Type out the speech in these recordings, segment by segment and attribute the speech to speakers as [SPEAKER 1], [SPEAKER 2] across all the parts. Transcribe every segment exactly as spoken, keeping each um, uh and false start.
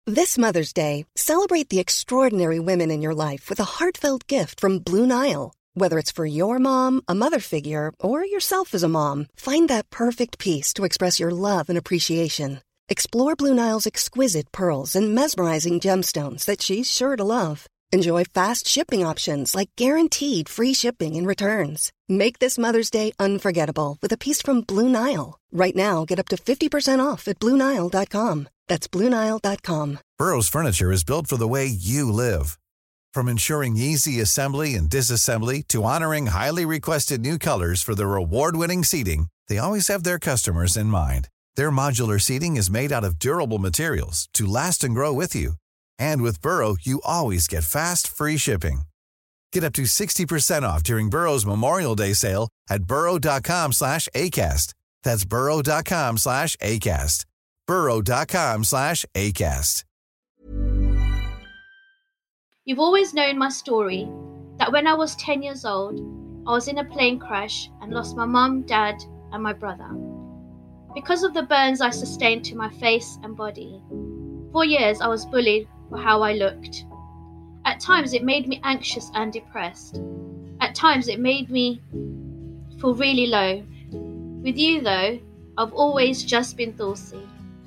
[SPEAKER 1] This Mother's Day, celebrate the extraordinary women in your life with a heartfelt gift from Blue Nile. Whether it's for your mom, a mother figure, or yourself as a mom, find that perfect piece to express your love and appreciation. Explore Blue Nile's exquisite pearls and mesmerizing gemstones that she's sure to love. Enjoy fast shipping options like guaranteed free shipping and returns. Make this Mother's Day unforgettable with a piece from Blue Nile. Right now, get up to fifty percent off at Blue Nile dot com. That's Blue Nile dot com.
[SPEAKER 2] Burrow's furniture is built for the way you live. From ensuring easy assembly and disassembly to honoring highly requested new colors for their award-winning seating, they always have their customers in mind. Their modular seating is made out of durable materials to last and grow with you. And with Burrow, you always get fast, free shipping. Get up to sixty percent off during Burrow's Memorial Day sale at burrow.com slash ACAST. That's burrow.com slash ACAST. burrow.com slash ACAST.
[SPEAKER 3] You've always known my story, that when I was ten years old, I was in a plane crash and lost my mum, dad, and my brother. Because of the burns I sustained to my face and body, for years I was bullied for how I looked. At times it made me anxious and depressed. At times it made me feel really low. With you though, I've always just been Thulcie.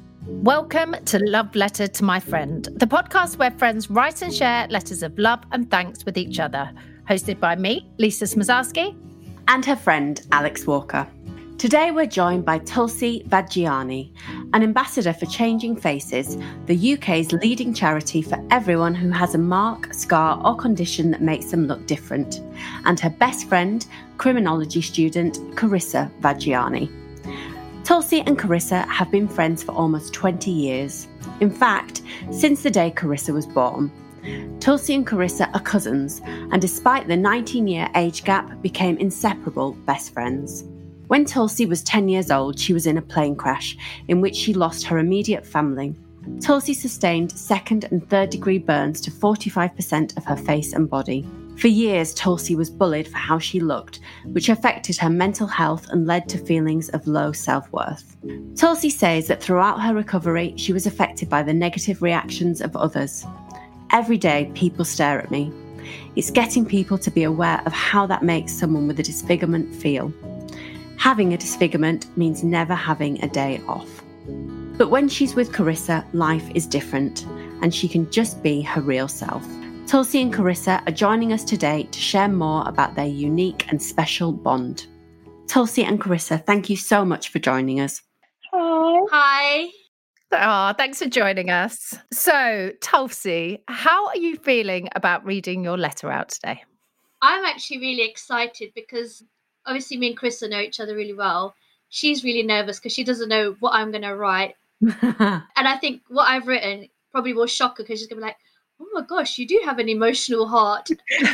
[SPEAKER 4] Welcome to Love Letter to My Friend, the podcast where friends write and share letters of love and thanks with each other. Hosted by me, Lisa Smazowski.
[SPEAKER 5] And her friend, Alex Walker. Today we're joined by Tulsi Vadjiani, an ambassador for Changing Faces, the U K's leading charity for everyone who has a mark, scar or condition that makes them look different, and her best friend, criminology student Carissa Vadjiani. Tulsi and Carissa have been friends for almost twenty years. In fact, since the day Carissa was born. Tulsi and Carissa are cousins, and despite the nineteen-year age gap, became inseparable best friends. When Tulsi was ten years old, she was in a plane crash in which she lost her immediate family. Tulsi sustained second and third degree burns to forty-five percent of her face and body. For years, Tulsi was bullied for how she looked, which affected her mental health and led to feelings of low self-worth. Tulsi says that throughout her recovery, she was affected by the negative reactions of others. Every day, people stare at me. It's getting people to be aware of how that makes someone with a disfigurement feel. Having a disfigurement means never having a day off. But when she's with Carissa, life is different, and she can just be her real self. Tulsi and Carissa are joining us today to share more about their unique and special bond. Tulsi and Carissa, thank you so much for joining us.
[SPEAKER 3] Hi. Hi.
[SPEAKER 4] Oh, thanks for joining us. So, Tulsi, how are you feeling about reading your letter out today?
[SPEAKER 3] I'm actually really excited because obviously me and Carissa know each other really well. She's really nervous because she doesn't know what I'm going to write. And I think what I've written probably will shock her because she's going to be like, oh my gosh, you do have an emotional heart.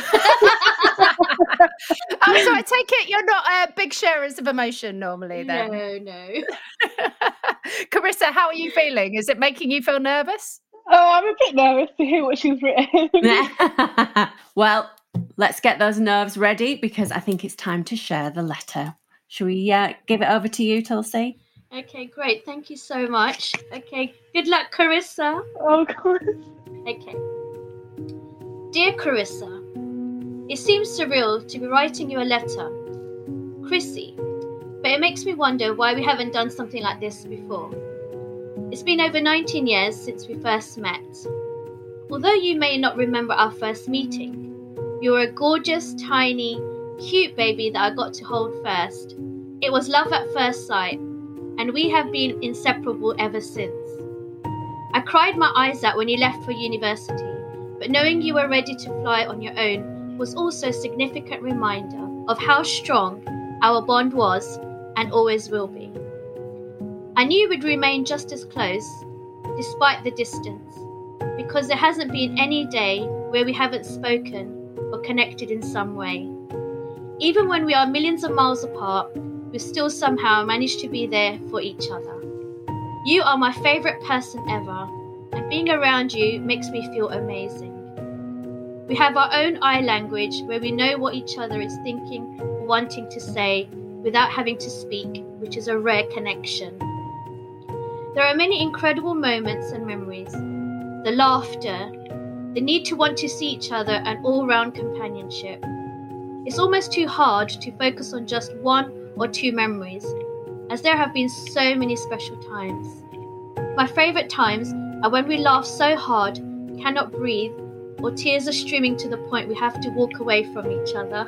[SPEAKER 4] Oh, so I take it you're not uh, big sharers of emotion normally then?
[SPEAKER 3] No, no.
[SPEAKER 4] Carissa, how are you feeling? Is it making you feel nervous?
[SPEAKER 6] Oh, I'm a bit nervous to hear what she's written.
[SPEAKER 5] Well, let's get those nerves ready because I think it's time to share the letter. Shall we uh, give it over to you, Tulsi?
[SPEAKER 3] Okay, great. Thank you so much. Okay, good luck, Carissa.
[SPEAKER 6] Oh, God.
[SPEAKER 3] Okay. Dear Carissa, it seems surreal to be writing you a letter. Chrissy, but it makes me wonder why we haven't done something like this before. It's been over nineteen years since we first met. Although you may not remember our first meeting, you were a gorgeous, tiny, cute baby that I got to hold first. It was love at first sight, and we have been inseparable ever since. I cried my eyes out when you left for university, but knowing you were ready to fly on your own was also a significant reminder of how strong our bond was and always will be. I knew we'd remain just as close, despite the distance, because there hasn't been any day where we haven't spoken or connected in some way. Even when we are millions of miles apart, we still somehow manage to be there for each other. You are my favourite person ever, and being around you makes me feel amazing. We have our own eye language where we know what each other is thinking or wanting to say without having to speak, which is a rare connection. There are many incredible moments and memories. the laughter, the need to want to see each other, and all-round companionship. It's almost too hard to focus on just one or two memories, as there have been so many special times. My favourite times are when we laugh so hard, cannot breathe, or tears are streaming to the point we have to walk away from each other.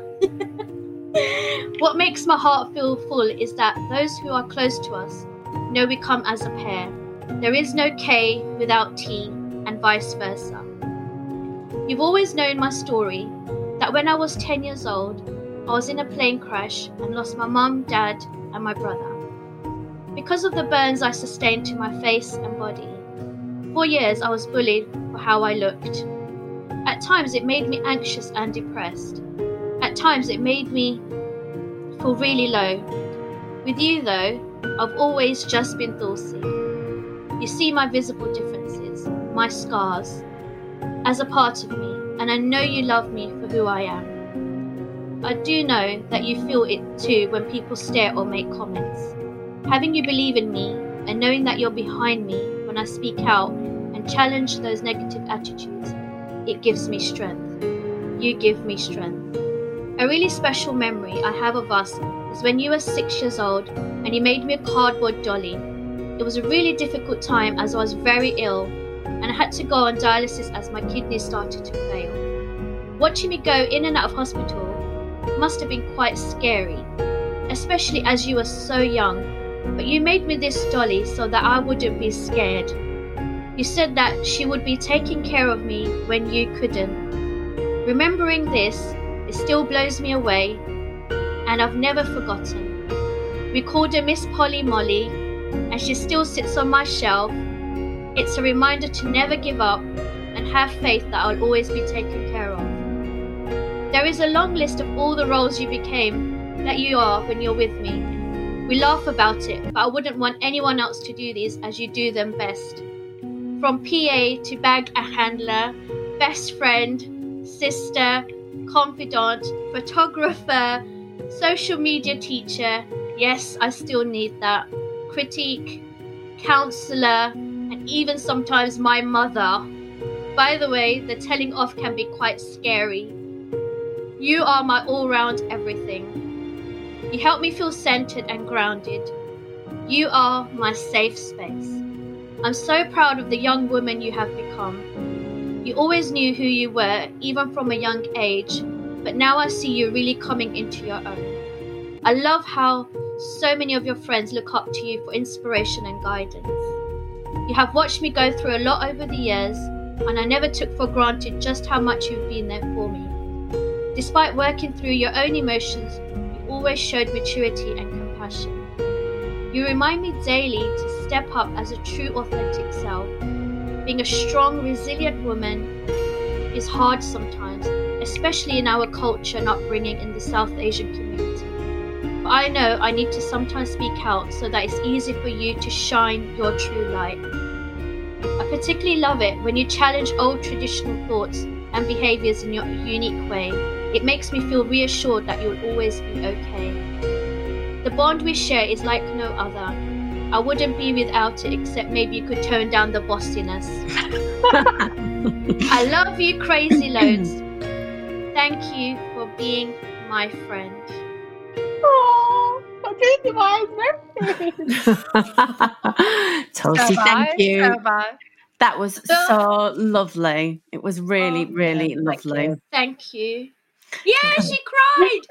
[SPEAKER 3] What makes my heart feel full is that those who are close to us know we come as a pair. There is no K without T, and vice versa. You've always known my story, that when I was ten years old, I was in a plane crash and lost my mum, dad, and my brother. Because of the burns I sustained to my face and body, for years I was bullied for how I looked. At times it made me anxious and depressed. At times it made me feel really low. With you though, I've always just been Dulcie. You see my visible differences, my scars, as a part of me, and I know you love me for who I am. I do know that you feel it too when people stare or make comments. Having you believe in me and knowing that you're behind me when I speak out and challenge those negative attitudes, it gives me strength. You give me strength. A really special memory I have of us is when you were six years old and you made me a cardboard dolly. It was a really difficult time as I was very ill and I had to go on dialysis as my kidneys started to fail. Watching me go in and out of hospital must have been quite scary, especially as you were so young, but you made me this dolly so that I wouldn't be scared. You said that she would be taking care of me when you couldn't. Remembering this, it still blows me away, and I've never forgotten. We called her Miss Polly Molly, and she still sits on my shelf. It's a reminder to never give up and have faith that I'll always be taken care of. There is a long list of all the roles you became that you are when you're with me. We laugh about it, but I wouldn't want anyone else to do these as you do them best. From P A to bag handler, best friend, sister, confidant, photographer, social media teacher, yes, I still need that, critique, counsellor, and even sometimes my mother. By the way, the telling off can be quite scary. You are my all-round everything. You help me feel centered and grounded. You are my safe space. I'm so proud of the young woman you have become. You always knew who you were, even from a young age, but now I see you really coming into your own. I love how so many of your friends look up to you for inspiration and guidance. You have watched me go through a lot over the years, and I never took for granted just how much you've been there for me. Despite working through your own emotions, you always showed maturity and compassion. You remind me daily to step up as a true, authentic self. Being a strong, resilient woman is hard sometimes, especially in our culture and upbringing in the South Asian community. But I know I need to sometimes speak out so that it's easy for you to shine your true light. I particularly love it when you challenge old traditional thoughts and behaviours in your unique way. It makes me feel reassured that you'll always be okay. The bond we share is like no other. I wouldn't be without it, except maybe you could tone down the bossiness. I love you crazy loads. Thank you for being my friend.
[SPEAKER 6] Oh, I'm doing my
[SPEAKER 5] Tulsi,
[SPEAKER 4] So
[SPEAKER 5] thank
[SPEAKER 4] bye,
[SPEAKER 5] you.
[SPEAKER 4] so bye.
[SPEAKER 5] That was so lovely. It was really,
[SPEAKER 3] Oh,
[SPEAKER 5] really
[SPEAKER 4] yeah, thank
[SPEAKER 5] lovely.
[SPEAKER 4] you.
[SPEAKER 3] Thank you. Yeah, she cried.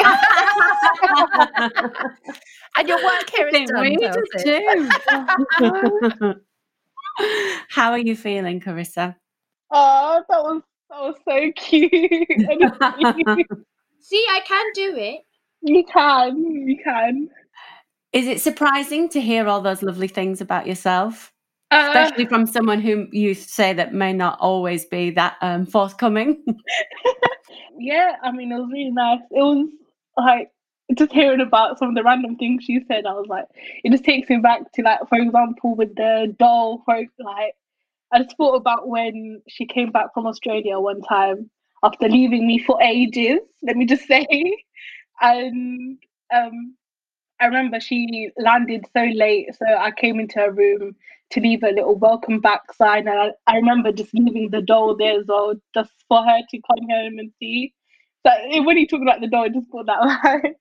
[SPEAKER 4] And your work here is
[SPEAKER 5] They
[SPEAKER 4] done,
[SPEAKER 5] really
[SPEAKER 4] Tulsi.
[SPEAKER 5] do. How are you feeling, Carissa?
[SPEAKER 6] Oh, that was that was so cute. Honestly.
[SPEAKER 3] See, I can do it.
[SPEAKER 6] You can, you can.
[SPEAKER 5] Is it surprising to hear all those lovely things about yourself?
[SPEAKER 6] Uh,
[SPEAKER 5] Especially from someone whom you say that may not always be that um, forthcoming.
[SPEAKER 6] yeah, I mean, it was really nice. It was like just hearing about some of the random things she said. I was like, it just takes me back to, like, for example, with the doll. For like, I just thought about when she came back from Australia one time after leaving me for ages. Let me just say, and um, I remember she landed so late, so I came into her room to leave a little welcome back sign, and I, I remember just leaving the doll there as well, just for her to come home and see. So when you talk about the doll, I just thought that like.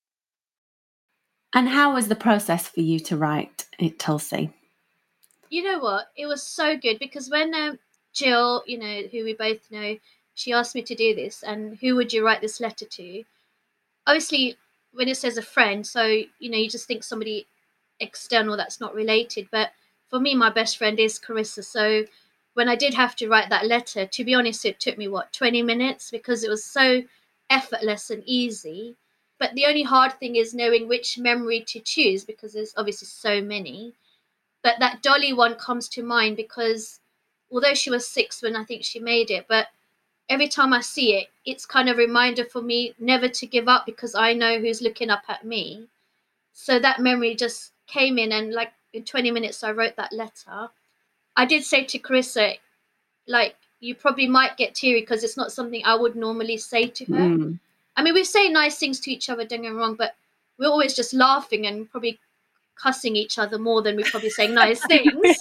[SPEAKER 5] And how was the process for you to write it, Tulsi?
[SPEAKER 3] You know what? It was so good because when um, Jill, you know, who we both know, she asked me to do this, and who would you write this letter to? Obviously, when it says a friend, so, you know, you just think somebody external that's not related. But for me, my best friend is Carissa. So when I did have to write that letter, to be honest, it took me, what, twenty minutes because it was so effortless and easy. But the only hard thing is knowing which memory to choose because there's obviously so many. But that Dolly one comes to mind because although she was six when I think she made it, but every time I see it, it's kind of a reminder for me never to give up because I know who's looking up at me. So that memory just came in, and like in twenty minutes, I wrote that letter. I did say to Carissa, like, you probably might get teary because it's not something I would normally say to her.
[SPEAKER 5] Mm.
[SPEAKER 3] I mean, we say nice things to each other, don't get me wrong, but we're always just laughing and probably cussing each other more than we're probably saying nice things.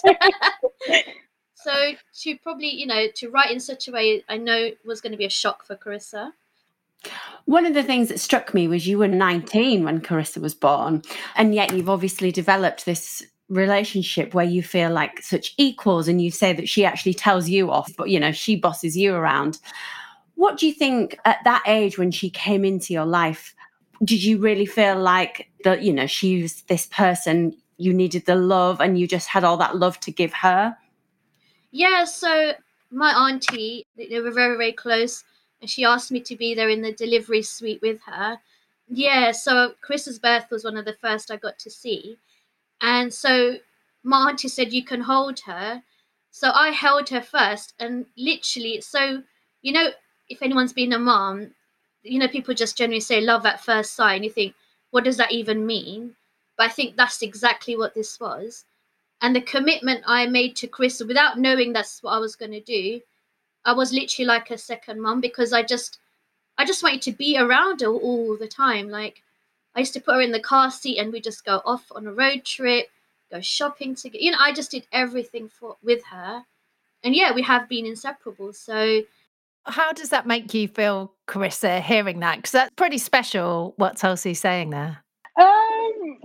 [SPEAKER 3] So to probably, you know, to write in such a way, I know was going to be a shock for Carissa.
[SPEAKER 5] One of the things that struck me was you were nineteen when Carissa was born, and yet you've obviously developed this relationship where you feel like such equals, and you say that she actually tells you off, but, you know, she bosses you around. What do you think at that age when she came into your life, did you really feel like that, you know, she was this person, you needed the love and you just had all that love to give her?
[SPEAKER 3] Yeah, so my auntie, they were very, very close, and she asked me to be there in the delivery suite with her. Yeah, so Chris's birth was one of the first I got to see. And so my auntie said, you can hold her. So I held her first, and literally, so, you know, if anyone's been a mom, you know, people just generally say love at first sight, and you think, what does that even mean? But I think that's exactly what this was. And the commitment I made to Carissa without knowing that's what I was going to do, I was literally like a second mom because I just, I just wanted to be around her all the time. Like I used to put her in the car seat and we just go off on a road trip, go shopping together. You know, I just did everything for with her. And yeah, we have been inseparable. So
[SPEAKER 4] how does that make you feel, Carissa, hearing that? Because that's pretty special what Tulsi's saying there.
[SPEAKER 6] Um,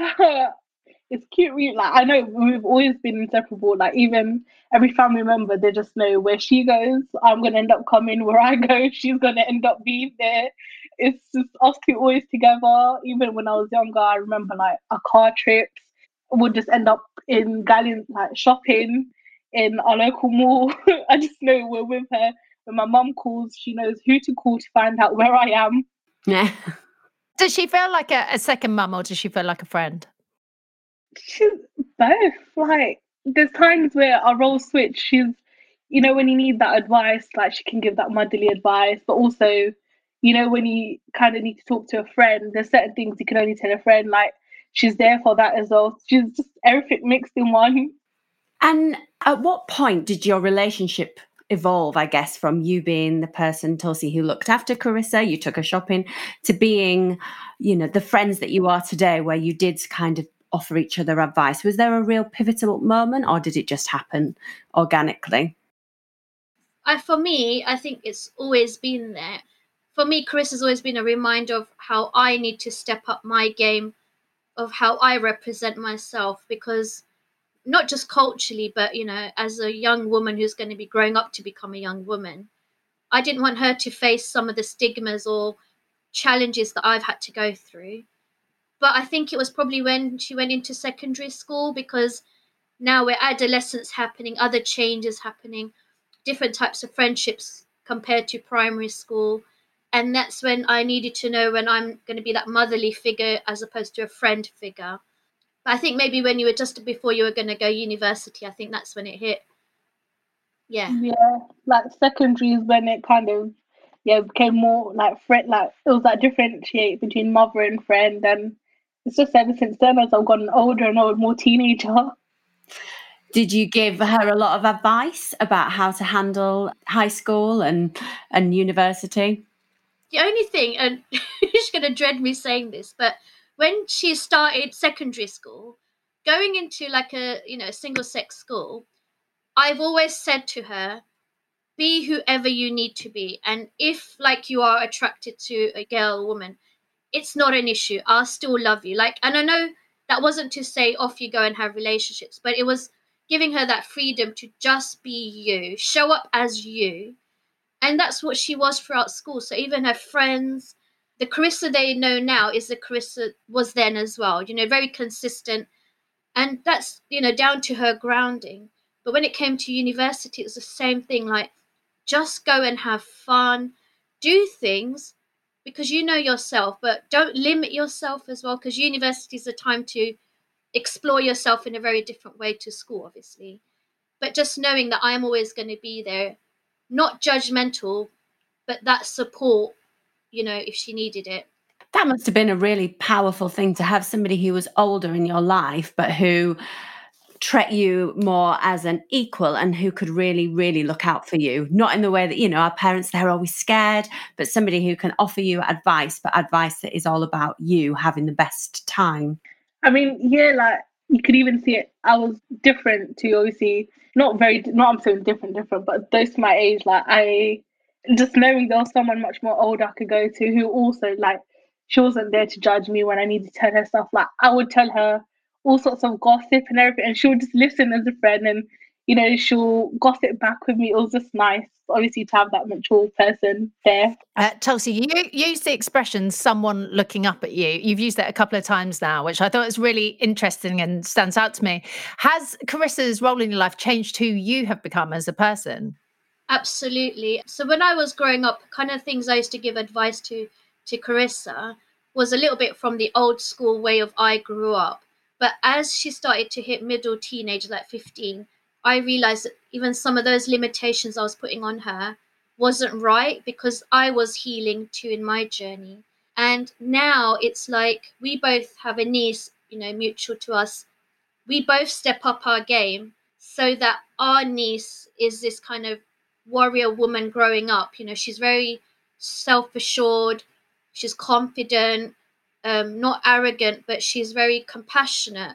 [SPEAKER 6] it's cute. We like I know we've always been inseparable. Like even every family member, they just know where she goes, I'm gonna end up coming. Where I go, she's gonna end up being there. It's just us two always together. Even when I was younger, I remember like our car trips would just end up in Galleon, like shopping in our local mall. I just know we're with her. When my mum calls, she knows who to call to find out where I am.
[SPEAKER 5] Yeah.
[SPEAKER 4] Does she feel like a, a second mum, or does she feel like a friend?
[SPEAKER 6] She's both. Like there's times where our roles switch. She's, you know, when you need that advice, like she can give that motherly advice, but also, you know, when you kind of need to talk to a friend, there's certain things you can only tell a friend. Like she's there for that as well. She's just everything mixed in one.
[SPEAKER 5] And at what point did your relationship evolve, I guess, from you being the person, Tulsi, who looked after Carissa, you took her shopping, to being, you know, the friends that you are today, where you did kind of offer each other advice? Was there a real pivotal moment, or did it just happen organically?
[SPEAKER 3] I, for me, I think it's always been there. For me, Carissa's always been a reminder of how I need to step up my game, of how I represent myself, because not just culturally, but, you know, as a young woman who's going to be growing up to become a young woman, I didn't want her to face some of the stigmas or challenges that I've had to go through. But I think it was probably when she went into secondary school, because now we're adolescence happening, other changes happening, different types of friendships compared to primary school. And that's when I needed to know when I'm going to be that motherly figure as opposed to a friend figure. But I think maybe when you were just before you were going to go university, I think that's when it hit. Yeah.
[SPEAKER 6] Yeah, like secondary is when it kind of, yeah, became more like friend, like it was like differentiate between mother and friend. And it's just ever since then as I've gotten older and older, more teenager.
[SPEAKER 5] Did you give her a lot of advice about how to handle high school and, and university?
[SPEAKER 3] The only thing, and she's going to dread me saying this, but when she started secondary school, going into like a, you know, single sex school, I've always said to her, be whoever you need to be. And if like you are attracted to a girl or woman, it's not an issue. I'll still love you. Like, and I know that wasn't to say off you go and have relationships, but it was giving her that freedom to just be you, show up as you. And that's what she was throughout school. So even her friends, the Carissa they know now is the Carissa was then as well, you know, very consistent. And that's, you know, down to her grounding. But when it came to university, it was the same thing. Like, just go and have fun, do things because you know yourself, but don't limit yourself as well, because university is a time to explore yourself in a very different way to school, obviously. But just knowing that I'm always going to be there, not judgmental, but that support, you know, if she needed it.
[SPEAKER 5] That must have been a really powerful thing to have somebody who was older in your life, but who treat you more as an equal and who could really, really look out for you. Not in the way that, you know, our parents, they're always scared, but somebody who can offer you advice, but advice that is all about you having the best time.
[SPEAKER 6] I mean, yeah, like you could even see it. I was different to obviously, not very, not I'm saying different, different, but those to my age, like I, just knowing there was someone much more older I could go to who also like, she wasn't there to judge me when I needed to tell her stuff. Like I would tell her all sorts of gossip and everything, and she'll just listen as a friend, and you know, she'll gossip back with me. It was just nice, obviously, to have that mature person there.
[SPEAKER 4] Uh, Tulsi, you used the expression "someone looking up at you." You've used that a couple of times now, which I thought was really interesting and stands out to me. Has Carissa's role in your life changed who you have become as a person?
[SPEAKER 3] Absolutely. So when I was growing up, kind of things I used to give advice to to Carissa was a little bit from the old school way of I grew up. But as she started to hit middle teenage, like fifteen, I realized that even some of those limitations I was putting on her wasn't right, because I was healing too in my journey. And now it's like we both have a niece, you know, mutual to us. We both step up our game so that our niece is this kind of warrior woman growing up. You know, she's very self-assured, she's confident, Um, not arrogant, but she's very compassionate.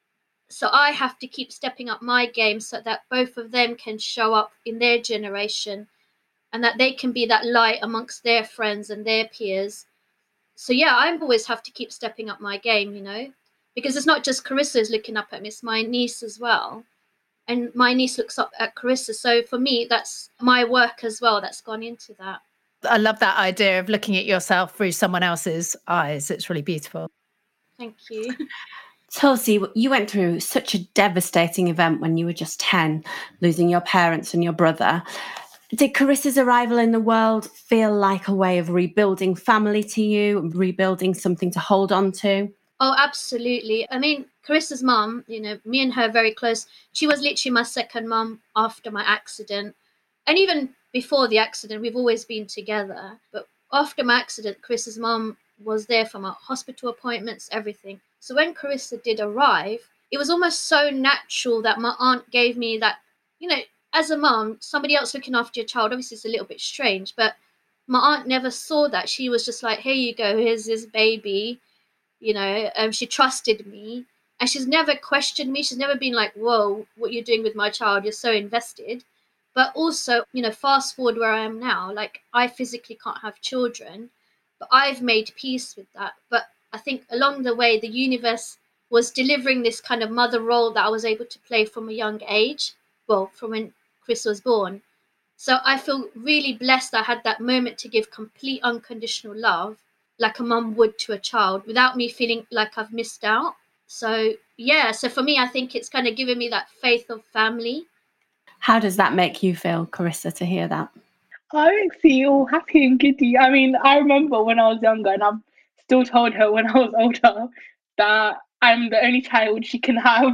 [SPEAKER 3] So I have to keep stepping up my game so that both of them can show up in their generation and that they can be that light amongst their friends and their peers. So yeah, I always have to keep stepping up my game, you know, because it's not just Carissa's looking up at me, it's my niece as well. And my niece looks up at Carissa. So for me, that's my work as well that's gone into that.
[SPEAKER 4] I love that idea of looking at yourself through someone else's eyes. It's really beautiful.
[SPEAKER 3] Thank you.
[SPEAKER 5] Tulsi, you went through such a devastating event when you were just ten, losing your parents and your brother. Did Carissa's arrival in the world feel like a way of rebuilding family to you, rebuilding something to hold on to?
[SPEAKER 3] Oh, absolutely. I mean, Carissa's mum, you know, me and her very close. She was literally my second mum after my accident. And even before the accident, we've always been together. But after my accident, Carissa's mum was there for my hospital appointments, everything. So when Carissa did arrive, it was almost so natural that my aunt gave me that, you know, as a mum, somebody else looking after your child, obviously it's a little bit strange, but my aunt never saw that. She was just like, here you go, here's this baby. You know, um, she trusted me, and she's never questioned me. She's never been like, whoa, what you're doing with my child, you're so invested. But also, you know, fast forward where I am now, like I physically can't have children, but I've made peace with that. But I think along the way, the universe was delivering this kind of mother role that I was able to play from a young age, well, from when Chris was born. So I feel really blessed I had that moment to give complete unconditional love, like a mum would to a child, without me feeling like I've missed out. So, yeah, so for me, I think it's kind of given me that faith of family.
[SPEAKER 5] How does that make you feel, Carissa, to hear that?
[SPEAKER 6] I makes you all happy and giddy. I mean, I remember when I was younger, and I've still told her when I was older that I'm the only child she can have.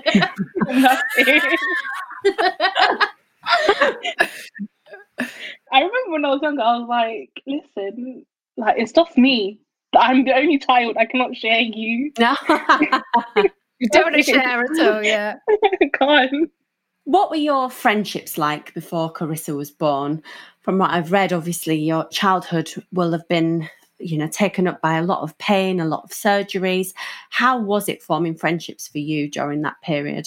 [SPEAKER 6] And that's it. I remember when I was younger, I was like, listen, like, it's just me. I'm the only child. I cannot share you.
[SPEAKER 5] No.
[SPEAKER 4] You don't want to share at all, yeah.
[SPEAKER 6] I can't.
[SPEAKER 5] What were your friendships like before Carissa was born? From what I've read, obviously, your childhood will have been you know, taken up by a lot of pain, a lot of surgeries. How was it forming friendships for you during that period?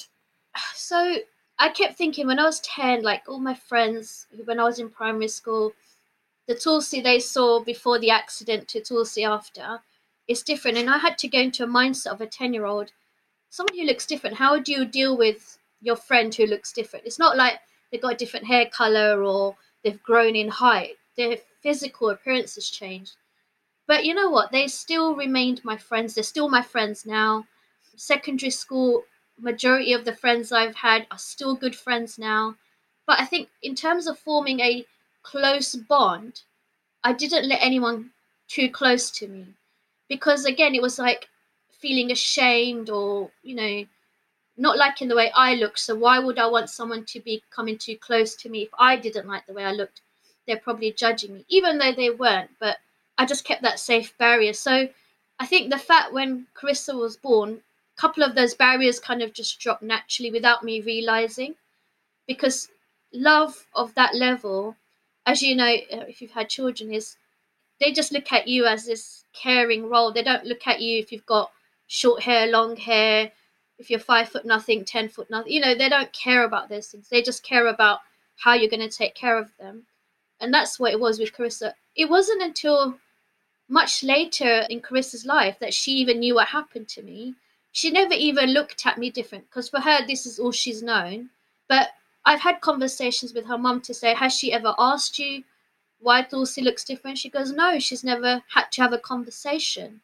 [SPEAKER 3] So I kept thinking when I was ten, like all my friends, when I was in primary school, the Tulsi they saw before the accident to Tulsi after is different. And I had to go into a mindset of a ten-year-old, someone who looks different. How do you deal with your friend who looks different? It's not like they've got a different hair color or they've grown in height. Their physical appearance has changed. But you know what? They still remained my friends. They're still my friends now. Secondary school, majority of the friends I've had are still good friends now. But I think in terms of forming a close bond, I didn't let anyone too close to me. Because again, it was like feeling ashamed or, you know, not liking the way I look. So why would I want someone to be coming too close to me if I didn't like the way I looked? They're probably judging me, even though they weren't. But I just kept that safe barrier. So I think the fact when Carissa was born, a couple of those barriers kind of just dropped naturally without me realizing. Because love of that level, as you know, if you've had children, is they just look at you as this caring role. They don't look at you if you've got short hair, long hair, if you're five foot nothing, ten foot nothing. You know, they don't care about those things. They just care about how you're going to take care of them. And that's what it was with Carissa. It wasn't until much later in Carissa's life that she even knew what happened to me. She never even looked at me different because for her, this is all she's known. But I've had conversations with her mum to say, has she ever asked you why Tulsi looks different? She goes, no, she's never had to have a conversation.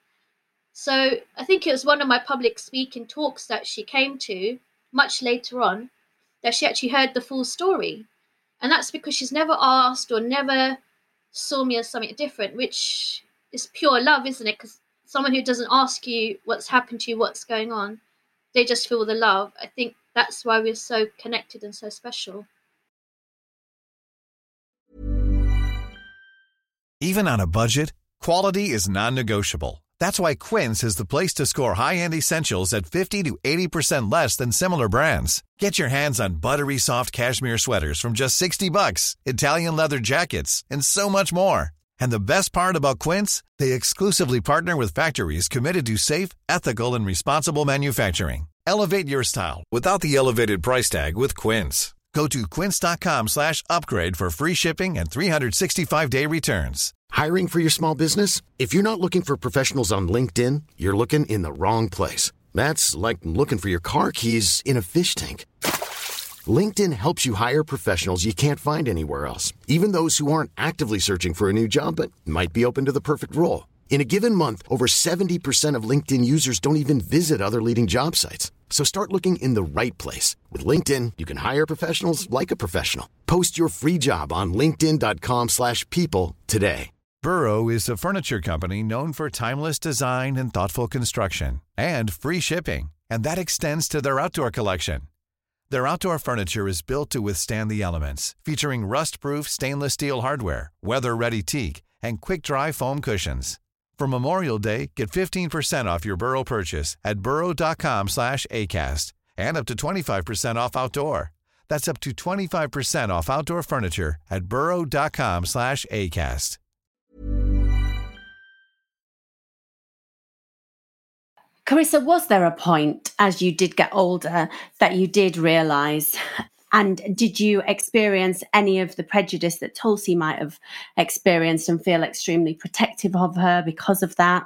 [SPEAKER 3] So I think it was one of my public speaking talks that she came to much later on that she actually heard the full story. And that's because she's never asked or never saw me as something different, which is pure love, isn't it? Because someone who doesn't ask you what's happened to you, what's going on, they just feel the love. I think that's why we're so connected and so special.
[SPEAKER 2] Even on a budget, quality is non-negotiable. That's why Quince is the place to score high-end essentials at fifty to eighty percent less than similar brands. Get your hands on buttery soft cashmere sweaters from just sixty bucks, Italian leather jackets, and so much more. And the best part about Quince, they exclusively partner with factories committed to safe, ethical, and responsible manufacturing. Elevate your style without the elevated price tag with Quince. Go to quince.com slash upgrade for free shipping and three sixty-five day returns.
[SPEAKER 7] Hiring for your small business? If you're not looking for professionals on LinkedIn, you're looking in the wrong place. That's like looking for your car keys in a fish tank. LinkedIn helps you hire professionals you can't find anywhere else, even those who aren't actively searching for a new job but might be open to the perfect role. In a given month, over seventy percent of LinkedIn users don't even visit other leading job sites. So start looking in the right place. With LinkedIn, you can hire professionals like a professional. Post your free job on linkedin.com slash people today.
[SPEAKER 2] Burrow is a furniture company known for timeless design and thoughtful construction and free shipping, and that extends to their outdoor collection. Their outdoor furniture is built to withstand the elements, featuring rust-proof stainless steel hardware, weather-ready teak, and quick-dry foam cushions. For Memorial Day, get fifteen percent off your Burrow purchase at burrow.com slash ACAST and up to twenty-five percent off outdoor. That's up to twenty-five percent off outdoor furniture at burrow.com slash ACAST.
[SPEAKER 5] Carissa, was there a point as you did get older that you did realise, and did you experience any of the prejudice that Tulsi might have experienced and feel extremely protective of her because of that?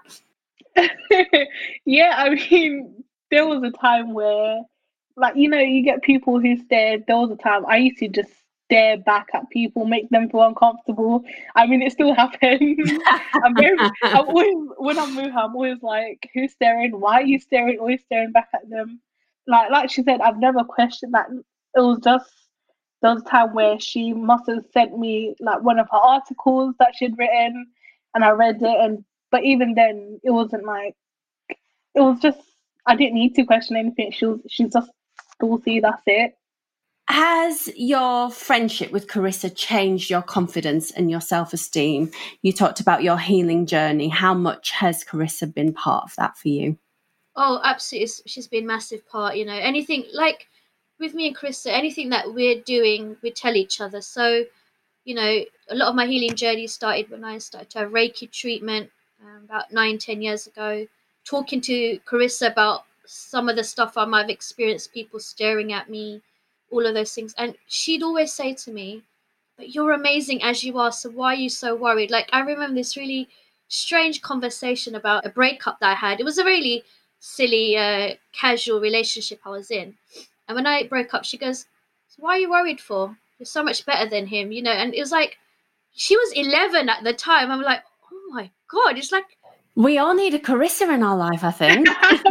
[SPEAKER 6] Yeah, I mean, there was a time where, like, you know, you get people who stare. There was a time I used to just stare back at people, make them feel uncomfortable. I mean, it still happens. I'm very, I'm always, when I'm with her, I'm always like, who's staring? Why are you staring? Always staring back at them. Like, like she said, I've never questioned that. It was just, there was a time where she must have sent me like one of her articles that she'd written, and I read it. And but even then, it wasn't like, it was just, I didn't need to question anything. She was, she's just Tulsi. That's it.
[SPEAKER 5] Has your friendship with Carissa changed your confidence and your self-esteem? You talked about your healing journey. How much has Carissa been part of that for you?
[SPEAKER 3] Oh, absolutely. She's been a massive part, you know. Anything, like with me and Carissa, anything that we're doing, we tell each other. So, you know, a lot of my healing journey started when I started to have Reiki treatment. um, about nine, ten years ago, talking to Carissa about some of the stuff I might have experienced, people staring at me, all of those things. And she'd always say to me, but you're amazing as you are, so why are you so worried? Like, I remember this really strange conversation about a breakup that I had. It was a really silly, uh, casual relationship I was in. And when I broke up, she goes, so why are you worried for? You're so much better than him, you know? And it was like, she was eleven at the time. I'm like, oh my God, it's like,
[SPEAKER 5] we all need a Carissa in our life, I think.
[SPEAKER 3] yeah, and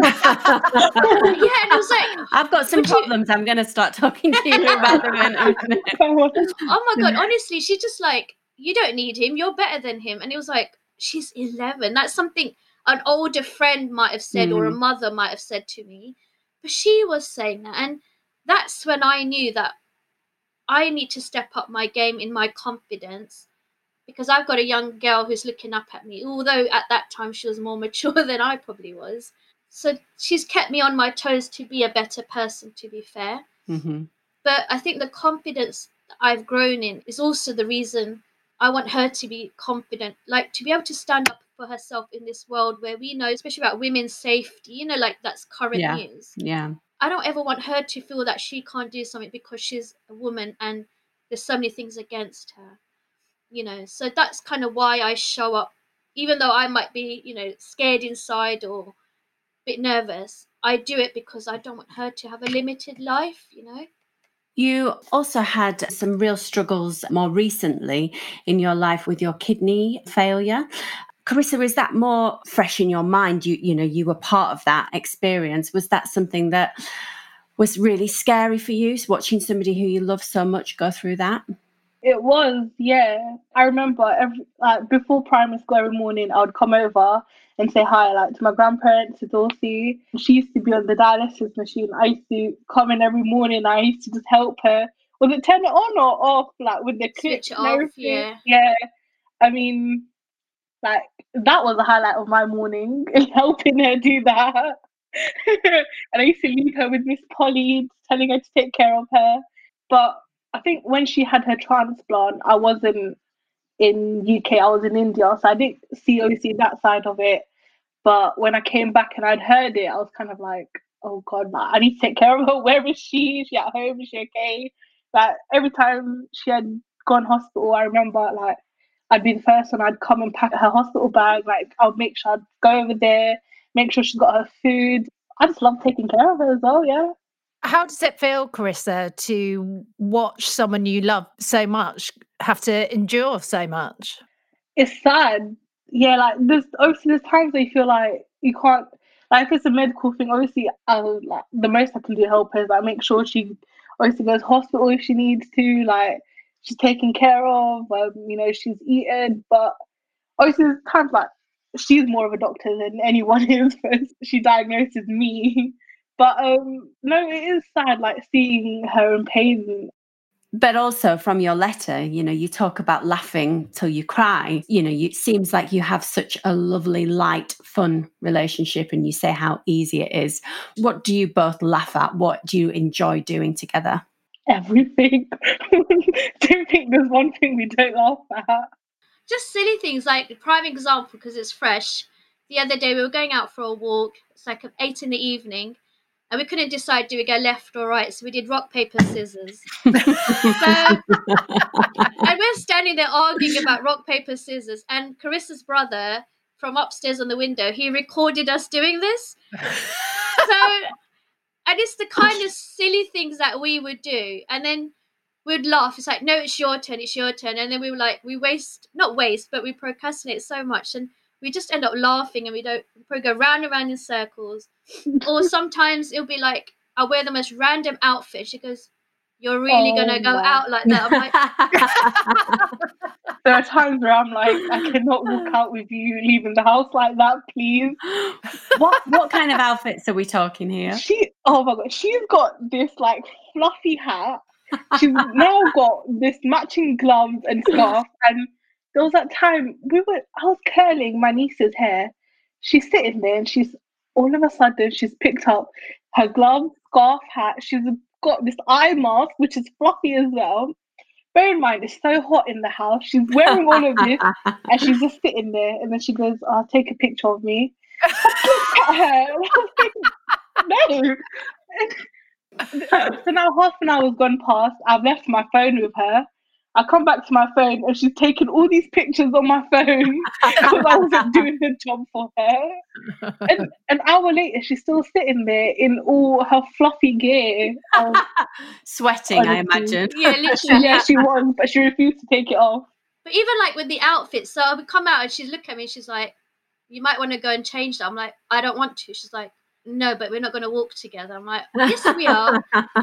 [SPEAKER 3] it was like,
[SPEAKER 5] I've got some problems. You... I'm going to start talking to you about them in a minute.
[SPEAKER 3] Oh my God, honestly, she's just like, you don't need him. You're better than him. And it was like, she's eleven. That's something an older friend might have said mm. or a mother might have said to me. But she was saying that. And that's when I knew that I need to step up my game in my confidence, because I've got a young girl who's looking up at me, although at that time she was more mature than I probably was. So she's kept me on my toes to be a better person, to be fair.
[SPEAKER 5] Mm-hmm.
[SPEAKER 3] But I think the confidence that I've grown in is also the reason I want her to be confident, like to be able to stand up for herself in this world where we know, especially about women's safety, you know, like that's current
[SPEAKER 5] yeah.
[SPEAKER 3] news.
[SPEAKER 5] Yeah.
[SPEAKER 3] I don't ever want her to feel that she can't do something because she's a woman and there's so many things against her. You know, so that's kind of why I show up, even though I might be, you know, scared inside or a bit nervous. I do it because I don't want her to have a limited life, you know.
[SPEAKER 5] You also had some real struggles more recently in your life with your kidney failure. Carissa, is that more fresh in your mind? You, you know, you were part of that experience. Was that something that was really scary for you, watching somebody who you love so much go through that?
[SPEAKER 6] It was, yeah. I remember every like before primary school every morning, I would come over and say hi, like to my grandparents, to Dulcie. She used to be on the dialysis machine. I used to come in every morning. I used to just help her. Was it turn it on or off, like with the clips and everything?
[SPEAKER 3] Yeah.
[SPEAKER 6] Yeah. I mean, like that was the highlight of my morning, helping her do that. And I used to leave her with Miss Polly, telling her to take care of her. But I think when she had her transplant, I wasn't in U K, I was in India, so I didn't see obviously that side of it. But when I came back and I'd heard it, I was kind of like, oh God, like, I need to take care of her. Where is she? Is she at home? Is she okay? Like every time she had gone hospital, I remember like I'd be the first one, I'd come and pack her hospital bag. Like I would make sure I'd go over there, make sure she's got her food. I just love taking care of her as well, yeah.
[SPEAKER 4] How does it feel, Carissa, to watch someone you love so much have to endure so much?
[SPEAKER 6] It's sad. Yeah, like there's obviously there's times where you feel like you can't, like if it's a medical thing, obviously I'll like the most I can do to help her is like make sure she obviously goes to hospital if she needs to, like she's taken care of, um, you know, she's eaten. But obviously there's times like she's more of a doctor than anyone is, because she diagnoses me. But um, no, it is sad, like seeing her in pain.
[SPEAKER 5] But also from your letter, you know, you talk about laughing till you cry. You know, you, it seems like you have such a lovely, light, fun relationship, and you say how easy it is. What do you both laugh at? What do you enjoy doing together?
[SPEAKER 6] Everything. Don't think there's one thing we don't laugh at.
[SPEAKER 3] Just silly things, like the prime example, because it's fresh. The other day we were going out for a walk. It's like eight in the evening. And we couldn't decide, do we go left or right? So we did rock, paper, scissors. so, and we're standing there arguing about rock, paper, scissors. And Carissa's brother from upstairs on the window, he recorded us doing this. So, and it's the kind of silly things that we would do. And then we'd laugh. It's like, no, it's your turn, it's your turn. And then we were like, we waste, not waste, but we procrastinate so much. And we just end up laughing, and we don't we probably go round and round in circles. Or sometimes it'll be like, I'll wear the most random outfit. She goes, you're really oh, going to go wow. out like that? I'm
[SPEAKER 6] like, there are times where I'm like, I cannot walk out with you leaving the house like that, please.
[SPEAKER 5] What what kind of outfits are we talking here?
[SPEAKER 6] She, oh my God, she's got this like fluffy hat. She's now got this matching gloves and scarf. And there was that time we were, I was curling my niece's hair. She's sitting there and she's, all of a sudden, she's picked up her gloves, scarf, hat. She's got this eye mask, which is fluffy as well. bear in mind, it's so hot in the house. She's wearing all of this and she's just sitting there. And then she goes, "I'll take a picture of me." I looked at her. And I was like, no. So now half an hour's gone past. I've left my phone with her. I come back to my phone and she's taken all these pictures on my phone because I wasn't doing the job for her. And an hour later, she's still sitting there in all her fluffy gear. Um,
[SPEAKER 5] Sweating,
[SPEAKER 6] honestly.
[SPEAKER 5] I imagine.
[SPEAKER 3] Yeah, literally.
[SPEAKER 6] Yeah, she was, but she refused to take it off.
[SPEAKER 3] But even like with the outfits, so I would come out and she'd look at me and she's like, "You might want to go and change that." I'm like, "I don't want to." She's like, "No, but we're not going to walk together." I'm like, "Yes, we are."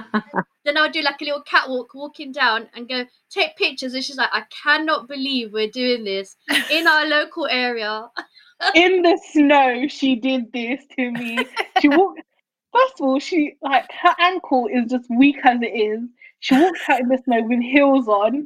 [SPEAKER 3] Then I would do like a little catwalk walking down and go, "Take pictures." And she's like, "I cannot believe we're doing this in our local area."
[SPEAKER 6] In the snow, she did this to me. She walked, first of all, she, like, her ankle is just weak as it is. She walked out in the snow with heels on.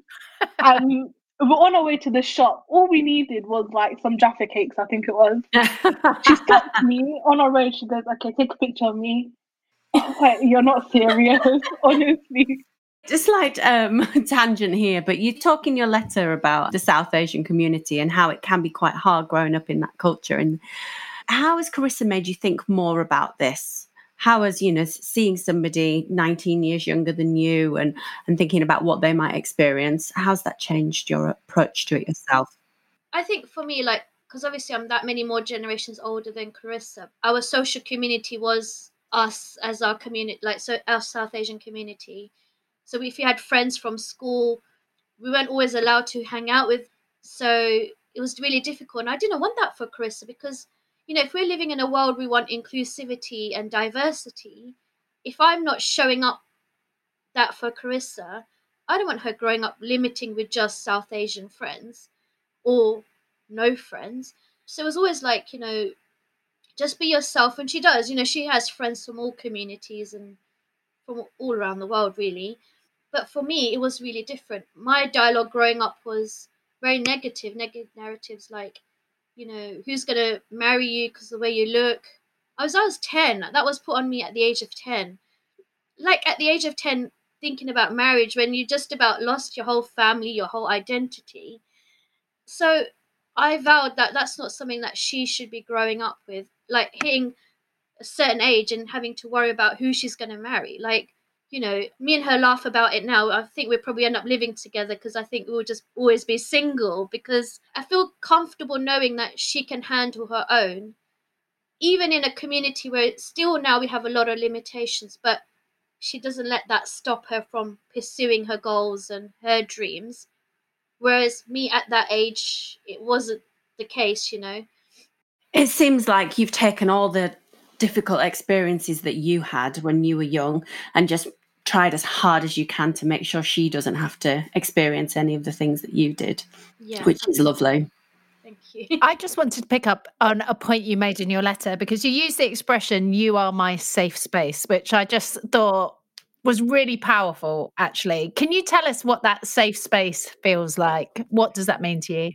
[SPEAKER 6] And we're on our way to the shop. All we needed was like some Jaffa cakes, I think it was. She stopped me on our road. She goes, "Okay, take a picture of me." I was like, "You're not serious," honestly.
[SPEAKER 5] Just like um tangent here, but you talk in your letter about the South Asian community and how it can be quite hard growing up in that culture. And how has Carissa made you think more about this? How has, you know, seeing somebody nineteen years younger than you and, and thinking about what they might experience, how's that changed your approach to it yourself?
[SPEAKER 3] I think for me, like, because obviously I'm that many more generations older than Carissa, our social community was us as our community, like, so our South Asian community. So if you had friends from school, we weren't always allowed to hang out with. So it was really difficult. And I didn't want that for Carissa because, you know, if we're living in a world we want inclusivity and diversity, if I'm not showing up that for Carissa, I don't want her growing up limiting with just South Asian friends or no friends. So it was always like, you know, just be yourself. And she does, you know, she has friends from all communities and from all around the world, really. But for me, it was really different. My dialogue growing up was very negative, negative narratives like, you know, who's going to marry you because of the way you look. I was, I was ten. That was put on me at the age of ten. Like at the age of ten, thinking about marriage when you just about lost your whole family, your whole identity. So I vowed that that's not something that she should be growing up with, like hitting a certain age and having to worry about who she's going to marry. Like, you know, me and her laugh about it now. I think we'll probably end up living together because I think we'll just always be single because I feel comfortable knowing that she can handle her own, even in a community where still now we have a lot of limitations, but she doesn't let that stop her from pursuing her goals and her dreams. Whereas me at that age, it wasn't the case, you know.
[SPEAKER 5] It seems like you've taken all the difficult experiences that you had when you were young and just tried as hard as you can to make sure she doesn't have to experience any of the things that you did,
[SPEAKER 3] Yeah.
[SPEAKER 5] which is lovely.
[SPEAKER 3] Thank you.
[SPEAKER 4] I just wanted to pick up on a point you made in your letter because you used the expression, "You are my safe space," which I just thought was really powerful, actually. Can you tell us what that safe space feels like? What does that mean to you?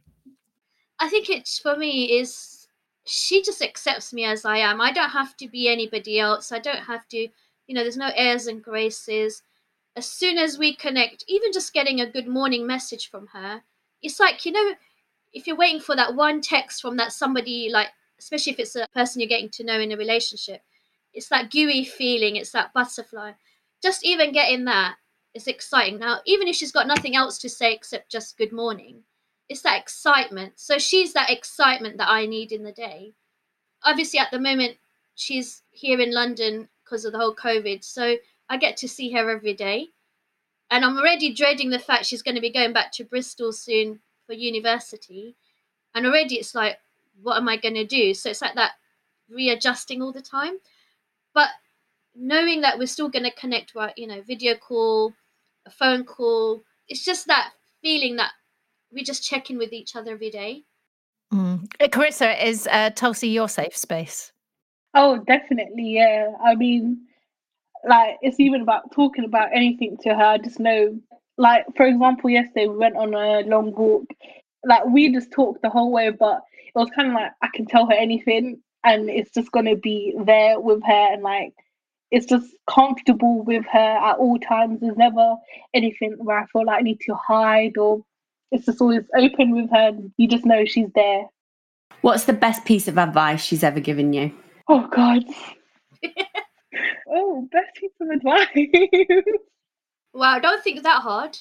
[SPEAKER 3] I think it's, for me, is she just accepts me as I am. I don't have to be anybody else. I don't have to, you know, there's no airs and graces. As soon as we connect, even just getting a good morning message from her, it's like, you know, if you're waiting for that one text from that somebody, like, especially if it's a person you're getting to know in a relationship, it's that gooey feeling, it's that butterfly. Just even getting that is exciting. Now, even if she's got nothing else to say except just good morning, it's that excitement. So she's that excitement that I need in the day. Obviously, at the moment, she's here in London because of the whole COVID. So I get to see her every day. And I'm already dreading the fact she's going to be going back to Bristol soon for university. And already it's like, what am I going to do? So it's like that readjusting all the time. But knowing that we're still going to connect, right, you know, video call, a phone call, it's just that feeling that we just check in with each other every day.
[SPEAKER 4] Mm. Carissa, is uh, Tulsi your safe space?
[SPEAKER 6] Oh, definitely, yeah. I mean, like, it's even about talking about anything to her. I just know, like, for example, yesterday we went on a long walk. Like, we just talked the whole way, but it was kind of like I can tell her anything and it's just going to be there with her. And, like, it's just comfortable with her at all times. There's never anything where I feel like I need to hide, or it's just always open with her. You just know she's there.
[SPEAKER 5] What's the best piece of advice she's ever given you?
[SPEAKER 6] Oh, God. Oh, best piece of advice.
[SPEAKER 3] Wow, don't think that hard.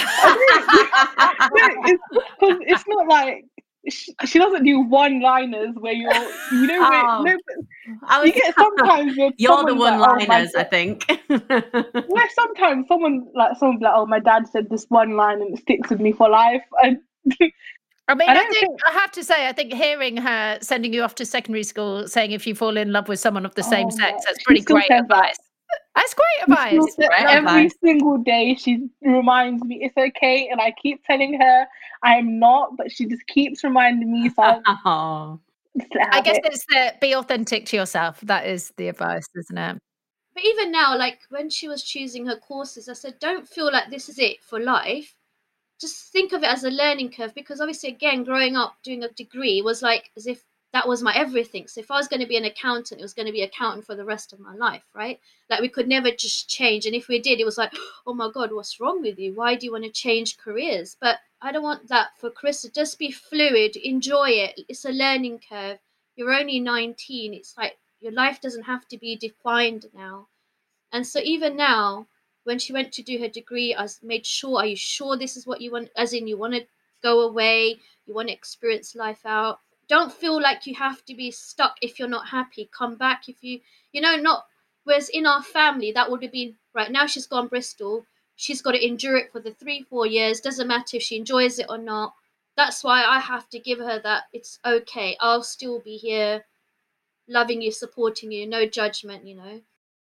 [SPEAKER 6] No, it's, cause it's not like she, she doesn't do one-liners where you're, you know,
[SPEAKER 5] Oh,
[SPEAKER 6] where, no,
[SPEAKER 5] I was,
[SPEAKER 6] you get sometimes where
[SPEAKER 5] you're the
[SPEAKER 6] someone's like,
[SPEAKER 5] one-liners,
[SPEAKER 6] oh,
[SPEAKER 5] I think.
[SPEAKER 6] where sometimes someone like someone be like, oh, my dad said this one line and it sticks with me for life. And
[SPEAKER 4] I mean,
[SPEAKER 6] I
[SPEAKER 4] I,
[SPEAKER 6] don't
[SPEAKER 4] think,
[SPEAKER 6] think-
[SPEAKER 4] I have to say, I think hearing her sending you off to secondary school, saying if you fall in love with someone of the same
[SPEAKER 6] Oh,
[SPEAKER 4] sex,
[SPEAKER 6] yeah.
[SPEAKER 4] that's
[SPEAKER 6] She
[SPEAKER 4] pretty
[SPEAKER 6] still
[SPEAKER 4] great
[SPEAKER 6] says that.
[SPEAKER 4] advice. That's great advice.
[SPEAKER 6] She still says-
[SPEAKER 5] Great
[SPEAKER 6] every
[SPEAKER 5] advice.
[SPEAKER 6] single day she reminds me it's okay, and I keep telling her I'm not, but she just keeps reminding me. So I
[SPEAKER 5] Oh.
[SPEAKER 6] just let her
[SPEAKER 4] I
[SPEAKER 6] have
[SPEAKER 4] guess
[SPEAKER 6] it.
[SPEAKER 4] it's the be authentic to yourself. That is the advice, isn't it?
[SPEAKER 3] But even now, like when she was choosing her courses, I said, don't feel like this is it for life. Just think of it as a learning curve, because obviously, again, growing up doing a degree was like as if that was my everything. So if I was going to be an accountant, it was going to be accountant for the rest of my life, right? Like we could never just change. And if we did, it was like, oh my God, what's wrong with you? Why do you want to change careers? But I don't want that for Carissa. Just be fluid, enjoy it. It's a learning curve. You're only nineteen. It's like your life doesn't have to be defined now. And so even now, when she went to do her degree, I made sure, are you sure this is what you want? As in, you want to go away, you want to experience life out. Don't feel like you have to be stuck if you're not happy. Come back if you, you know, not. Whereas in our family, that would have been, right now she's gone Bristol. She's got to endure it for the three, four years. Doesn't matter if she enjoys it or not. That's why I have to give her that it's okay. I'll still be here loving you, supporting you, no judgment, you know.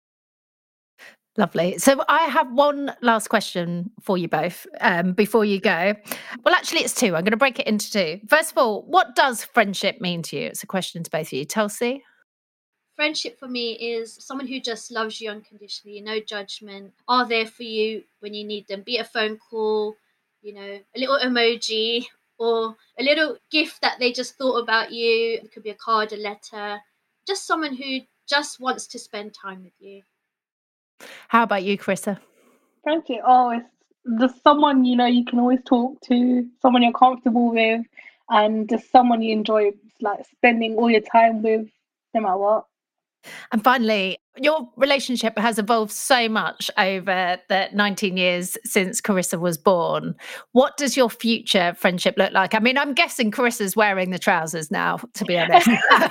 [SPEAKER 4] Lovely. So I have one last question for you both um, before you go. Well, actually, it's two. I'm going to break it into two. First of all, what does friendship mean to you? It's a question to both of you. Tulsi?
[SPEAKER 3] Friendship for me is someone who just loves you unconditionally, no judgment, are there for you when you need them, be it a phone call, you know, a little emoji or a little gift that they just thought about you. It could be a card, a letter, just someone who just wants to spend time with you.
[SPEAKER 4] How about you, Carissa?
[SPEAKER 6] Friendship, oh, it's just someone, you know, you can always talk to, someone you're comfortable with, and just someone you enjoy like spending all your time with, no matter what.
[SPEAKER 4] And finally, your relationship has evolved so much over the nineteen years since Carissa was born. What does your future friendship look like? I mean, I'm guessing Carissa's wearing the trousers now, to be honest.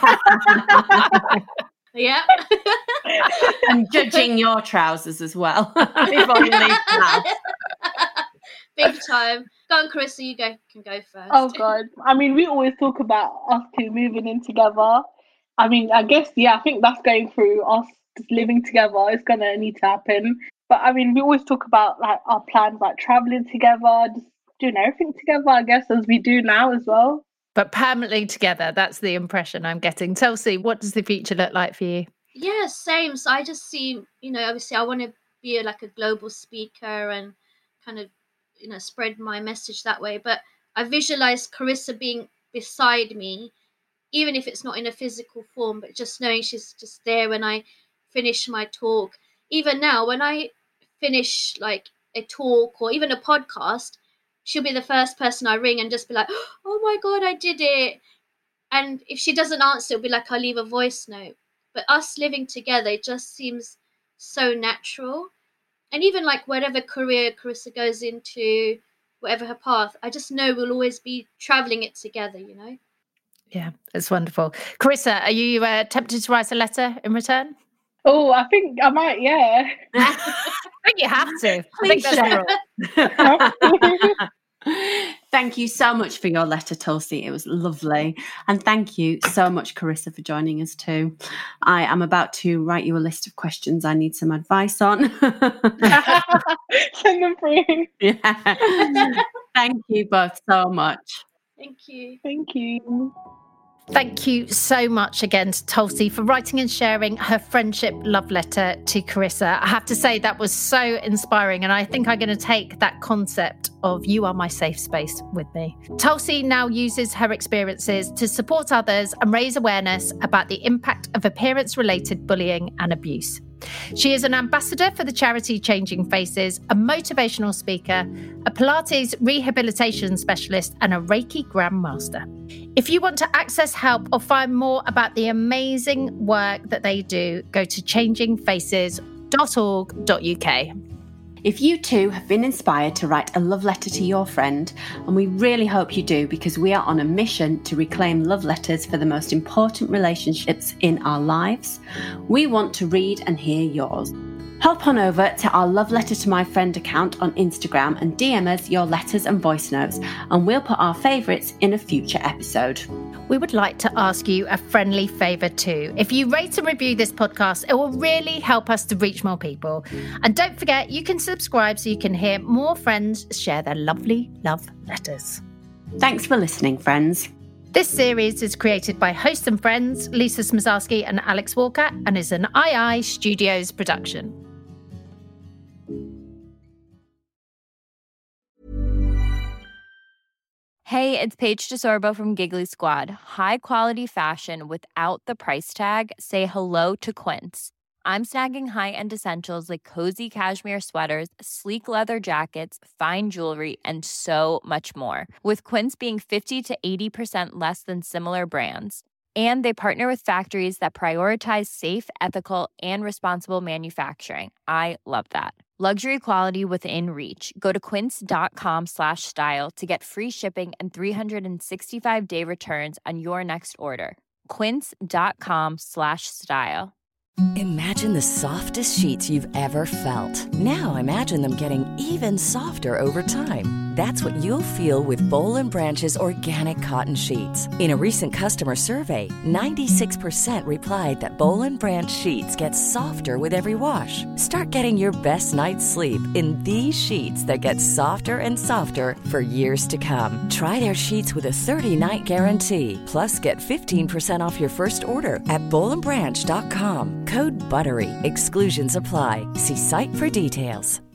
[SPEAKER 3] Yeah.
[SPEAKER 5] And judging your trousers as well before you leave the house.
[SPEAKER 3] Big time. Go on, Carissa, you go can go first.
[SPEAKER 6] Oh God. I mean, we always talk about us two moving in together. I mean, I guess, yeah, I think that's going through us just living together. It's gonna need to happen. But I mean, we always talk about like our plans, like traveling together, just doing everything together, I guess, as we do now as well.
[SPEAKER 4] But permanently together, that's the impression I'm getting. Tulsi, what does the future look like for you?
[SPEAKER 3] Yeah, same. So I just see, you know, obviously I want to be a, like a global speaker and kind of, you know, spread my message that way. But I visualize Carissa being beside me, even if it's not in a physical form, but just knowing she's just there when I finish my talk. Even now, when I finish like a talk or even a podcast, she'll be the first person I ring and just be like, oh my God, I did it. And if she doesn't answer, it'll be like, I'll leave a voice note. But us living together, it just seems so natural. And even like whatever career Carissa goes into, whatever her path, I just know we'll always be traveling it together, you know?
[SPEAKER 4] Yeah, it's wonderful. Carissa, are you uh, tempted to write a letter in return?
[SPEAKER 6] Oh, I think I might, yeah.
[SPEAKER 4] I think you have to. I think that's the rule.
[SPEAKER 5] Thank you so much for your letter, Tulsi. It was lovely. And thank you so much, Carissa, for joining us too. I am about to write you a list of questions I need some advice on.
[SPEAKER 6] Send them through.
[SPEAKER 5] Yeah. Thank you both so much.
[SPEAKER 3] Thank you.
[SPEAKER 6] Thank you.
[SPEAKER 4] Thank you so much again to Tulsi for writing and sharing her friendship love letter to Carissa. I have to say that was so inspiring, and I think I'm going to take that concept of you are my safe space with me. Tulsi now uses her experiences to support others and raise awareness about the impact of appearance-related bullying and abuse. She is an ambassador for the charity Changing Faces, a motivational speaker, a Pilates rehabilitation specialist, and a Reiki Grandmaster. If you want to access help or find more about the amazing work that they do, go to changing faces dot org dot U K.
[SPEAKER 5] If you too have been inspired to write a love letter to your friend, and we really hope you do because we are on a mission to reclaim love letters for the most important relationships in our lives, we want to read and hear yours. Hop on over to our Love Letter to My Friend account on Instagram and D M us your letters and voice notes, and we'll put our favourites in a future episode.
[SPEAKER 4] We would like to ask you a friendly favour too. If you rate and review this podcast, it will really help us to reach more people. And don't forget, you can subscribe so you can hear more friends share their lovely love letters.
[SPEAKER 5] Thanks for listening, friends.
[SPEAKER 4] This series is created by host and friends Lisa Smazarski and Alex Walker and is an I I Studios production.
[SPEAKER 8] Hey, it's Paige DeSorbo from Giggly Squad. High quality fashion without the price tag. Say hello to Quince. I'm snagging high-end essentials like cozy cashmere sweaters, sleek leather jackets, fine jewelry, and so much more. With Quince being fifty to eighty percent less than similar brands. And they partner with factories that prioritize safe, ethical, and responsible manufacturing. I love that. Luxury quality within reach. Go to quince.com slash style to get free shipping and three sixty-five day returns on your next order. Quince.com slash style.
[SPEAKER 9] Imagine the softest sheets you've ever felt. Now imagine them getting even softer over time. That's what you'll feel with Boll and Branch's organic cotton sheets. In a recent customer survey, ninety-six percent replied that Boll and Branch sheets get softer with every wash. Start getting your best night's sleep in these sheets that get softer and softer for years to come. Try their sheets with a thirty-night guarantee. Plus, get fifteen percent off your first order at boll and branch dot com. Code BUTTERY. Exclusions apply. See site for details.